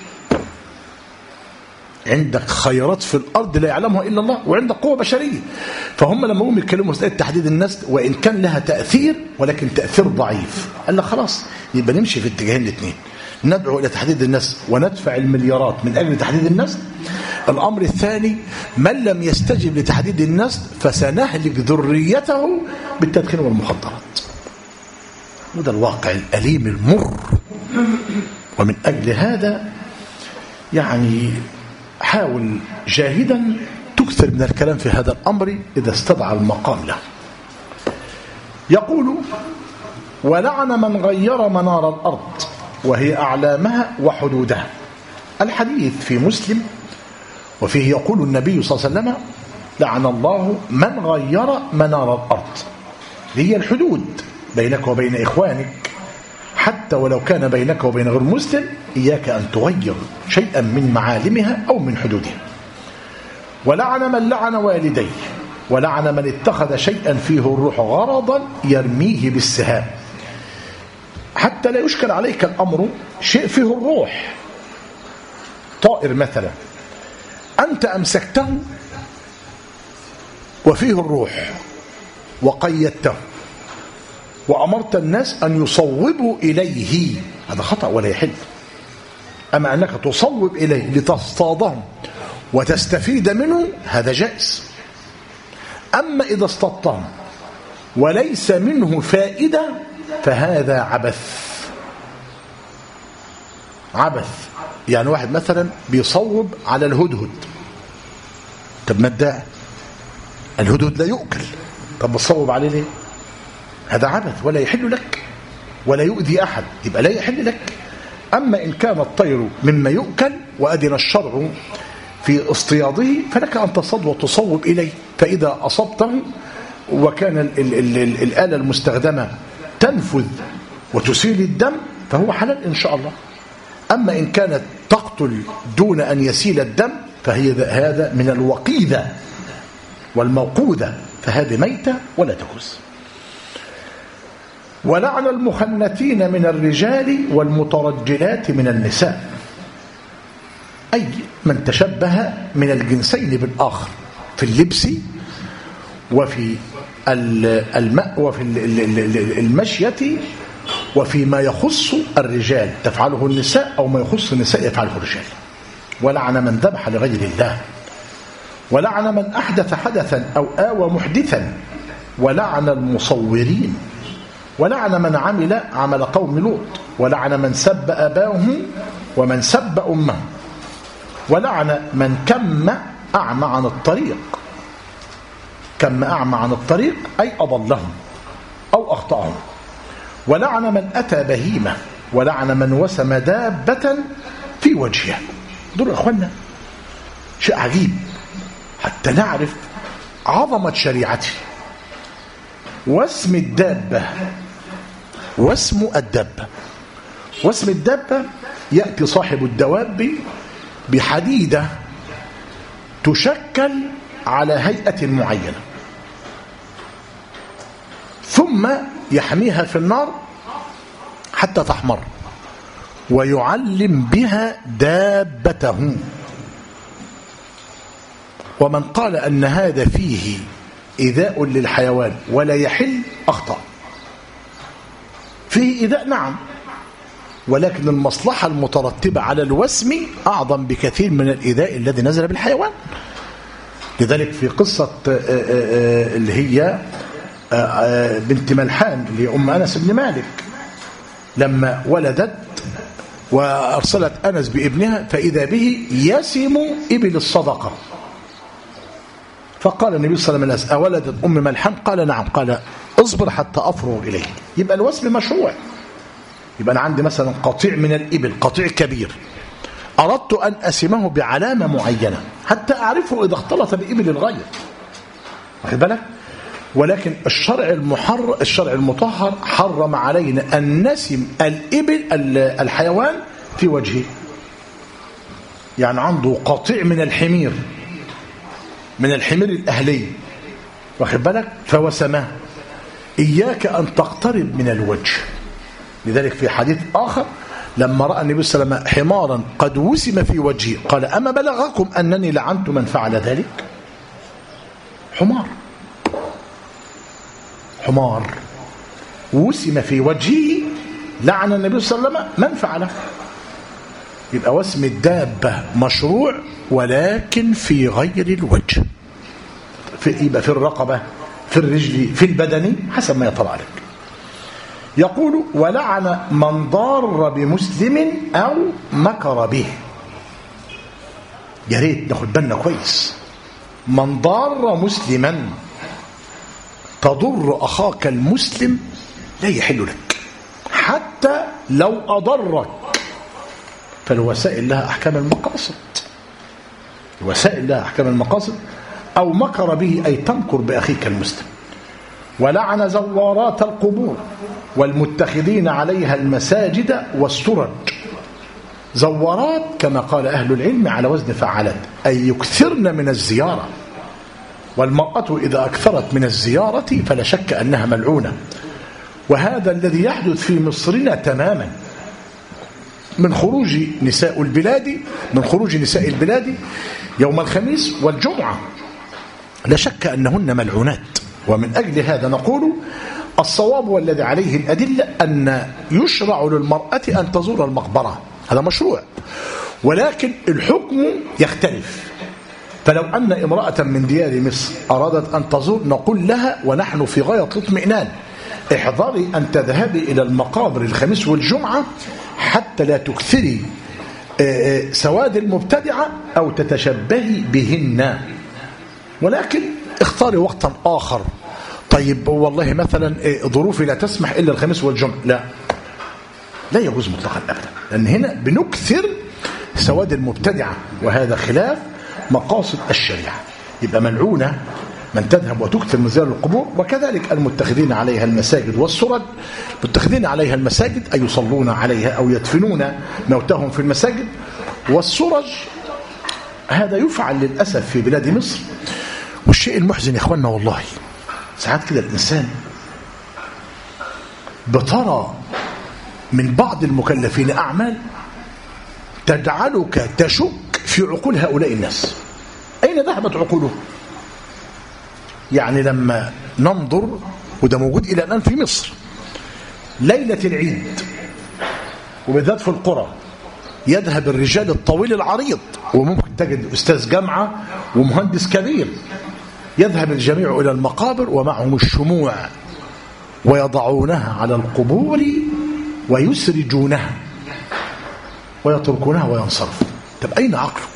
عندك خيرات في الأرض لا يعلمها إلا الله، وعندك قوة بشرية. فهم لما هم يتكلموا مسألة تحديد النسل وإن كان لها تأثير ولكن تأثير ضعيف، قال لك خلاص يبقى نمشي في اتجاهين الاثنين، ندعو إلى تحديد النسل وندفع المليارات من أجل تحديد النسل. الأمر الثاني من لم يستجب لتحديد النسل فسنهلك ذريته بالتدخين والمخدرات. وده الواقع الأليم المر. ومن أجل هذا يعني حاول جاهدا تكثر من الكلام في هذا الأمر إذا استدعى المقام له. يقول ولعن من غير منار الأرض وهي أعلامها وحدودها. الحديث في مسلم وفيه يقول النبي صلى الله عليه وسلم لعن الله من غير منار الأرض. هي الحدود بينك وبين إخوانك حتى ولو كان بينك وبين غير مسلم، إياك أن تغير شيئا من معالمها أو من حدودها. ولعن من لعن والديه، ولعن من اتخذ شيئا فيه الروح غرضا يرميه بالسهام. حتى لا يشكل عليك الأمر، شيء فيه الروح، طائر مثلا أنت أمسكته وفيه الروح وقيدته وأمرت الناس أن يصوبوا إليه، هذا خطأ ولا يحل. أما أنك تصوب إليه لتصطادهم وتستفيد منه هذا جائز. أما إذا اصطدتهم وليس منه فائدة فهذا عبث. يعني واحد مثلا بيصوب على الهدهد، طب ما الداعي؟ الهدهد لا يؤكل، طب بتصوب عليه ليه؟ هذا عبث ولا يحل لك ولا يؤذي أحد، يبقى لا يحل لك. أما إن كان الطير مما يؤكل وأذن الشرع في اصطياده فلك أن تصد وتصوب إليه، فإذا أصبته وكان الآلة المستخدمة تنفذ وتسيل الدم فهو حلال إن شاء الله. أما إن كانت تقتل دون أن يسيل الدم فهي هذا من الوقيدة والموقودة، فهذه ميتة ولا تجوز. ولعن المخنثين من الرجال والمترجلات من النساء، أي من تشبه من الجنسين بالآخر في اللبس وفي وفي المشية وفيما يخص الرجال تفعله النساء أو ما يخص النساء يفعله الرجال. ولعن من ذبح لغير الله، ولعن من أحدث حدثا أو آوى محدثا، ولعن المصورين، ولعن من عمل عمل قوم لوط، ولعن من سب أباه ومن سب أمه، ولعن من كم أعمى عن الطريق. كم أعمى عن الطريق أي أضلهم أو أخطأهم. ولعن من أتى بهيمة، ولعن من وسم دابة في وجهه. دول أخوانا شيء عجيب حتى نعرف عظمة شريعته. واسم الدابة، واسم الدابة، واسم الدابة يأتي صاحب الدواب بحديدة تشكل على هيئة معينة ثم يحميها في النار حتى تحمر ويعلم بها دابته. ومن قال أن هذا فيه إيذاء للحيوان ولا يحل أخطأ. فيه إيذاء نعم، ولكن المصلحة المترتبة على الوسم أعظم بكثير من الإيذاء الذي نزل بالحيوان. لذلك في قصة اللي هي بنت ملحان اللي هي أم أنس بن مالك لما ولدت وأرسلت أنس بابنها فإذا به يسم إبل الصدقة، فقال النبي صلى الله عليه وسلم أولدت أم ملحان؟ قال نعم. قال اصبر حتى أفرغ إليه. يبقى الوسم مشروع. يبقى أنا عندي مثلا قطيع من الإبل، قطيع كبير، أردت أن أسمه بعلامة معينة حتى أعرفه إذا اختلط بإبل الغير، واخد بالك؟ ولكن الشرع المطهر حرم علينا أن نسم الإبل الحيوان في وجهه. يعني عنده قطيع من الحمير، من الحمير الأهلي، واخد بالك؟ فوسمه. إياك أن تقترب من الوجه. لذلك في حديث آخر لما رأى النبي صلى الله عليه وسلم حمارا قد وسم في وجهه قال أما بلغكم أنني لعنت من فعل ذلك؟ حمار وسم في وجهه لعن النبي صلى الله عليه وسلم من فعله. يبقى وسم الدابة مشروع ولكن في غير الوجه، يبقى في الرقبة، في الرجل، في البدن، حسب ما يطلع عليك. يقول ولعن من ضار بمسلم أو مكر به. يا ريت ناخد بالنا كويس. من ضار مسلما، تضر أخاك المسلم لا يحل لك حتى لو أضرك. فالوسائل لها أحكام المقاصد، الوسائل لها أحكام المقاصد. أو مكر به أي تمكر بأخيك المسلم. ولعن زوارات القبور والمتخذين عليها المساجد والسرج. زوارات كما قال أهل العلم على وزن فعلت، أي يكثرن من الزيارة. والمرأة إذا أكثرت من الزيارة فلا شك أنها ملعونة. وهذا الذي يحدث في مصرنا تماما من خروج نساء البلاد يوم الخميس والجمعة، لا شك أنهن ملعونات. ومن أجل هذا نقول الصواب والذي عليه الأدلة أن يشرع للمرأة أن تزور المقبرة، هذا مشروع، ولكن الحكم يختلف. فلو أن امرأة من ديار مصر أرادت أن تزور نقول لها ونحن في غاية الاطمئنان احذري أن تذهبي إلى المقابر الخميس والجمعة حتى لا تكثري سواد المبتدعة أو تتشبهي بهن، ولكن اختاري وقتا آخر. طيب والله مثلا ظروفي لا تسمح إلا الخميس والجمعة، لا يجوز مطلقا أبدا، لأن هنا بنكثر سواد المبتدعة وهذا خلاف مقاصد الشريعة. يبقى ملعونة من تذهب وتكثر من زيارة القبور. وكذلك المتخذين عليها المساجد والسرج. المتخذين عليها المساجد أي يصلون عليها أو يدفنون موتهم في المساجد. والسرج هذا يفعل للأسف في بلاد مصر. والشيء المحزن يا إخواننا والله ساعات كده الإنسان بترى من بعض المكلفين أعمال تجعلك تشك في عقول هؤلاء الناس. أين ذهبت عقولهم؟ يعني لما ننظر، وده موجود إلى الآن في مصر، ليلة العيد وبالذات في القرى يذهب الرجال الطويل العريض، وممكن تجد أستاذ جامعة ومهندس كبير، يذهب الجميع إلى المقابر ومعهم الشموع ويضعونها على القبور ويسرجونها ويتركونها وينصرفوا. طب أين عقلك؟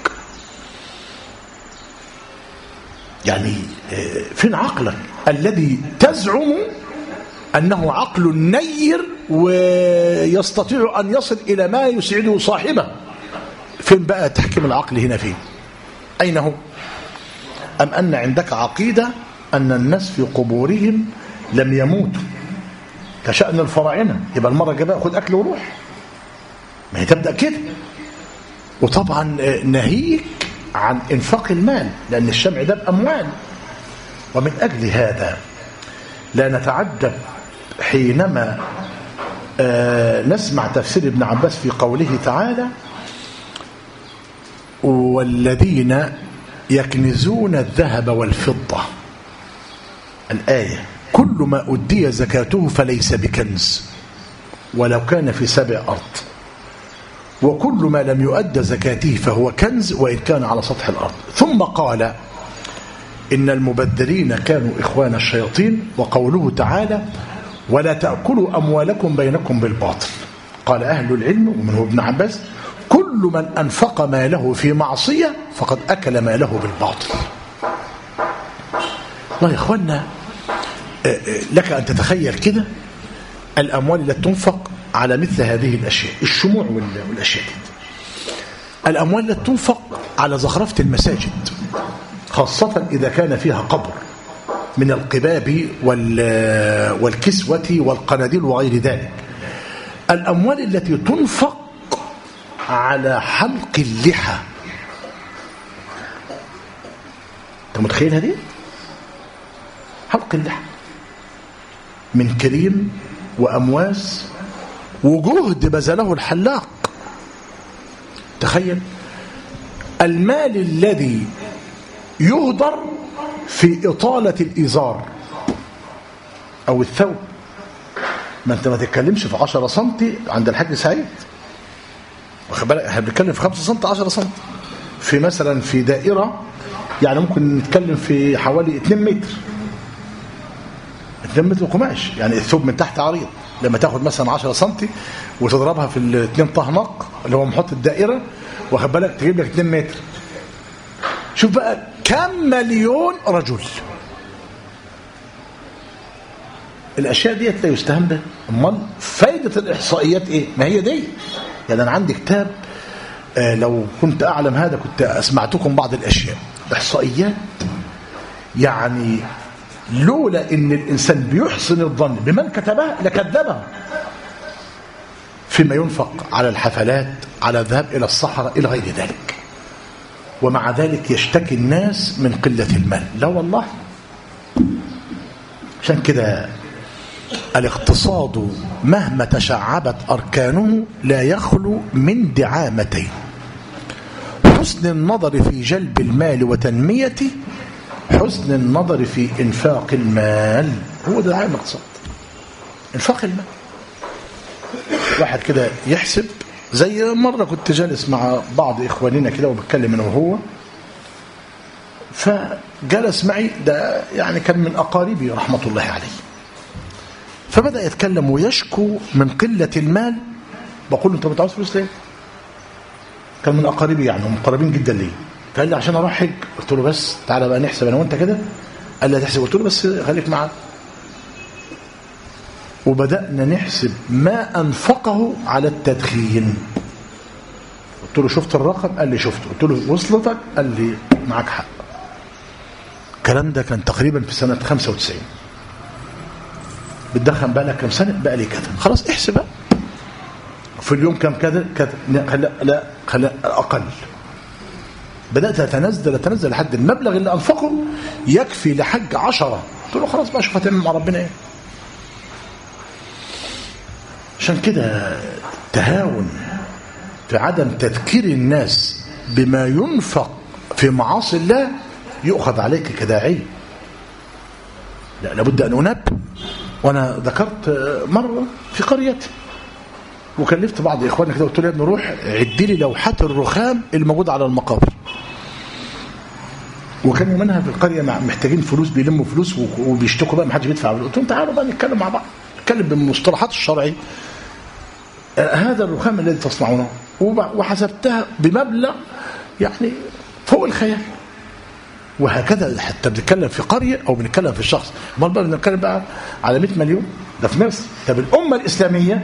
يعني فين عقلك الذي تزعم أنه عقل نير ويستطيع أن يصل إلى ما يسعده صاحبه؟ فين بقى تحكيم العقل هنا؟ فين؟ أين هو؟ أم أن عندك عقيدة أن الناس في قبورهم لم يموتوا كشأن الفراعنة، يبقى المرة الجاية خد أكل وروح؟ ما هي تبدأ كده. وطبعا ناهيك عن إنفاق المال، لأن الشمع ده بأموال. ومن أجل هذا لا نتعجب حينما نسمع تفسير ابن عباس في قوله تعالى: والذين يكنزون الذهب والفضة. الآية: كل ما أدي زكاته فليس بكنز ولو كان في 7 أرض، وكل ما لم يؤد زكاته فهو كنز وإن كان على سطح الأرض. ثم قال: إن المبذرين كانوا إخوان الشياطين. وقوله تعالى: ولا تأكلوا أموالكم بينكم بالباطل. قال أهل العلم ومنه ابن عباس: كل من أنفق ماله في معصية فقد أكل ماله بالباطل. والله يا إخوانا، لك أن تتخيل كده الأموال التي تنفق على مثل هذه الأشياء، الشموع والأشياء دي، الأموال التي تنفق على زخرفة المساجد، خاصة إذا كان فيها قبر من القباب والكسوة والقناديل وغير ذلك، الأموال التي تنفق على حلق اللحى. أنت متخيل هذه؟ حلق اللحى من كريم وأمواس وجهد بذله الحلاق. تخيل المال الذي يهدر في إطالة الإزار أو الثوب. ما أنت ما تتكلمش في 10 سنتي عند الحاج سعيد، واخد بالك؟ احنا بنتكلم في 5 سنتي 10 سنتي في مثلا في دائرة، يعني ممكن نتكلم في حوالي 2 متر 2 متر قماش، يعني الثوب من تحت عريض. لما تاخد مثلا 10 سنتي وتضربها في ال2 طهنق اللي هو محط الدائرة، واخد بالك، تجيب لك 2 متر. شوف بقى كم مليون رجل. الاشياء ديت لا يستهان بها. امال فايده الاحصائيات ايه؟ ما هي دي. يعني انا عندي كتاب، لو كنت اعلم هذا كنت اسمعتكم بعض الاشياء، احصائيات. يعني لولا ان الانسان بيحسن الظن بمن كتبها لكذبها، فيما ينفق على الحفلات، على الذهاب الى الصحراء الى غير ذلك. ومع ذلك يشتكي الناس من قلة المال. لا والله. عشان كده الاقتصاد مهما تشعبت أركانه لا يخلو من دعامتين: حسن النظر في جلب المال وتنميته، حسن النظر في إنفاق المال. هو ده عامل الاقتصاد، إنفاق المال. واحد كده يحسب، زي مرة كنت جالس مع بعض إخواننا كده وبتكلم أنا وهو، فجلس معي، ده يعني كان من أقاربي رحمة الله عليه، فبدأ يتكلم ويشكو من قلة المال. بقول له: أنت بتعوز فلوس ليه؟ كان من أقاربي، يعني هم مقربين جدا ليه. فقال لي: عشان أروح حج. قلت له: بس تعالى بقى نحسب أنا وأنت كده. قال لي: هتحسب؟ قلت له: بس خليك معانا. وبدأنا نحسب ما أنفقه على التدخين. قلت له: شفت الرقم؟ قال لي: شفته. قلت له: وصلتك؟ قال لي: معك حق. الكلام ده كان تقريبا في سنة 95. بتدخن بقى لك كم سنة؟ بقى لي كذا. خلاص احسب بقى في اليوم كم كذا كذا. لا خلا أقل. بدأت أتنزل لحد المبلغ اللي أنفقه يكفي لحج 10. قلت له: خلاص بقى شوف هتعمل مع ربنا ايه. عشان كده تهاون في عدم تذكير الناس بما ينفق في معاصي الله يؤخذ عليك كداعي. لا، لابد أن أنبه. وأنا ذكرت مرة في قريتي وكلفت بعض إخواني كده، قلت له يا ابني روح عد لي لوحات الرخام الموجودة على المقابر. وكانوا منها في القرية محتاجين فلوس، بيلموا فلوس وبيشتكوا بقى ما حدش بيدفع. قلت لهم تعالوا بقى نتكلم مع بعض، نتكلم بالمصطلحات الشرعية. هذا الرخام الذي تصنعونه، وحسبتها بمبلغ يعني فوق الخيال. وهكذا حتى بنتكلم في قرية أو بنتكلم في شخص، امال بقى بنتكلم بقى على 100 مليون ده في مصر. طب الأمة الإسلامية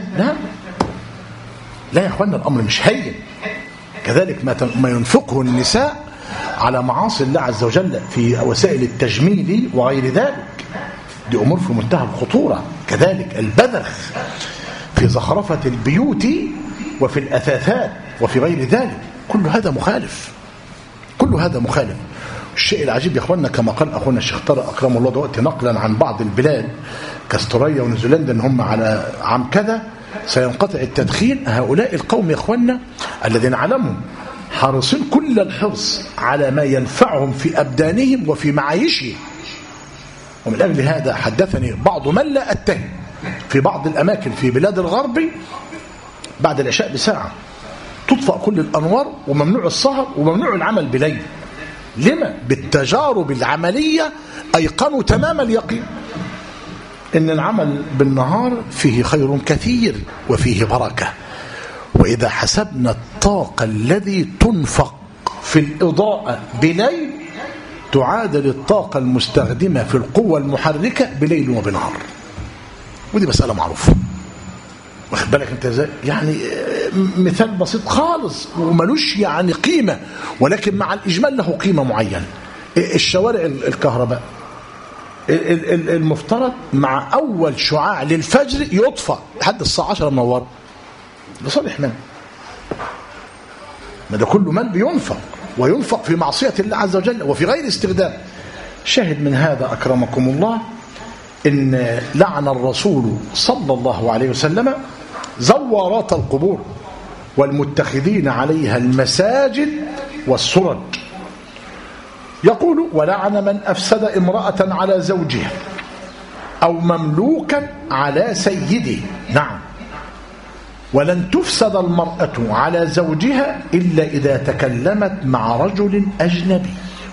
لا يا أخوانا، الأمر مش هين. كذلك ما ينفقه النساء على معاصي الله عز وجل في وسائل التجميل وغير ذلك، دي أمور في منتهى الخطورة. كذلك البذخ في زخرفة البيوت وفي الأثاثات وفي غير ذلك، كل هذا مخالف، كل هذا مخالف. الشيء العجيب يا اخواننا كما قال اخونا الشيخ طارق اكرم الله دلوقتي نقلا عن بعض البلاد كاستراليا ونيوزيلندا ان هم على عام كذا سينقطع التدخين. هؤلاء القوم يا اخواننا الذين علمهم حريصين كل الحرص على ما ينفعهم في ابدانهم وفي معايشهم. ومن اجل هذا حدثني بعض من لا اتهم في بعض الاماكن في بلاد الغرب بعد العشاء بساعه تطفأ كل الانوار وممنوع السهر وممنوع العمل بليل. لما؟ بالتجارب العملية أيقنوا تمام اليقين إن العمل بالنهار فيه خير كثير وفيه بركة. وإذا حسبنا الطاقة الذي تنفق في الإضاءة بليل تعادل الطاقة المستخدمة في القوة المحركة بليل وبنهار. ودي مسألة معروفة، واخد بالك انت ازاي؟ يعني مثال بسيط خالص وملوش يعني قيمة، ولكن مع الإجمال له قيمة معينة. الشوارع الكهرباء المفترض مع أول شعاع للفجر يطفأ لحد الساعة 10 منور لصالح من؟ ما ده كله مال بينفق وينفق في معصية الله عز وجل وفي غير استخدام. شاهد من هذا أكرمكم الله إن لعن الرسول صلى الله عليه وسلم زوارات القبور والمتخذين عليها المساجد والسرج. يقول ولعن من أفسد امرأة على زوجها أو مملوكا على سيده. نعم، ولن تفسد المرأة على زوجها إلا إذا تكلمت مع رجل أجنبي.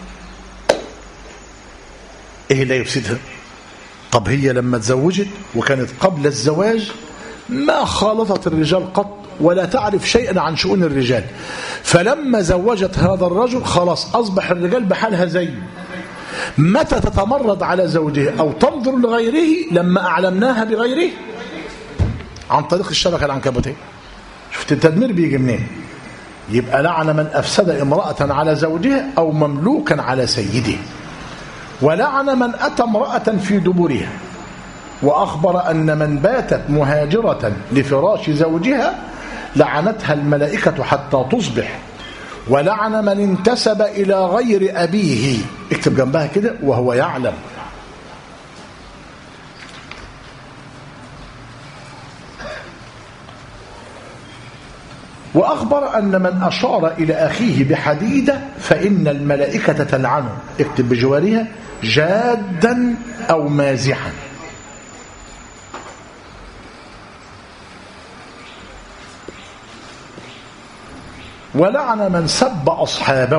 إيه لا يفسدها؟ طب هي لما تزوجت وكانت قبل الزواج ما خالطت الرجال قط ولا تعرف شيئا عن شؤون الرجال، فلما زوجت هذا الرجل خلاص أصبح الرجال بحالها زي. متى تتمرد على زوجها أو تنظر لغيره؟ لما أعلمناها بغيره عن طريق الشبكة العنكبوتية. شفت التدمير بيجي منين؟ يبقى لعن من أفسد امرأة على زوجها أو مملوكا على سيده. ولعن من أتى امرأة في دبرها، وأخبر أن من باتت مهاجرة لفراش زوجها لعنتها الملائكة حتى تصبح. ولعن من انتسب إلى غير أبيه، اكتب جنبها كده، وهو يعلم. وأخبر أن من أشار إلى أخيه بحديدة فإن الملائكة تلعنه، اكتب بجوارها، جادا أو مازحا. ولعن من سب أصحابه.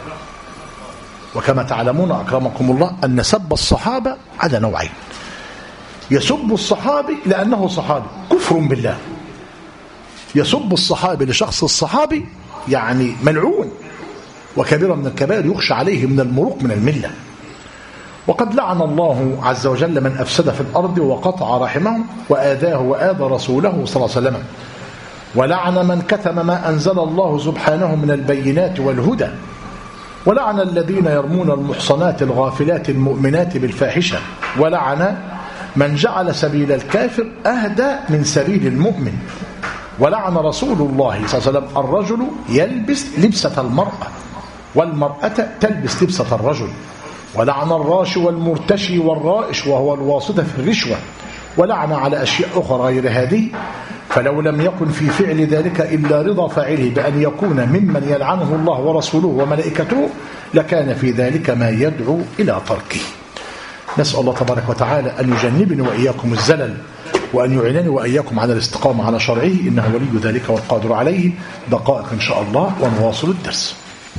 وكما تعلمون أكرمكم الله أن سب الصحابة على نوعين: يسب الصحابي لأنه صحابي كفر بالله، يسب الصحابي لشخص الصحابي يعني ملعون وكبيرة من الكبائر يخشى عليه من المروق من الملة. وقد لعن الله عز وجل من أفسد في الأرض وقطع رحمه وآذاه وآذى رسوله صلى الله عليه وسلم. ولعن من كتم ما أنزل الله سبحانه من البينات والهدى. ولعن الذين يرمون المحصنات الغافلات المؤمنات بالفاحشة. ولعن من جعل سبيل الكافر أهدى من سبيل المؤمن. ولعن رسول الله صلى الله عليه وسلم الرجل يلبس لبسة المرأة والمرأة تلبس لبسة الرجل. ولعن الراشي والمرتشي والرائش وهو الواسطة في الرشوة. ولعن على أشياء أخرى غير هذه، فلو لم يكن في فعل ذلك إلا رضا فاعله بأن يكون ممن يلعنه الله ورسوله وملائكته لكان في ذلك ما يدعو إلى تركه. نسأل الله تبارك وتعالى أن يجنبني وإياكم الزلل وأن يعينني وإياكم على الاستقامة على شرعه، إنه ولي ذلك والقادر عليه. دقائق إن شاء الله ونواصل الدرس.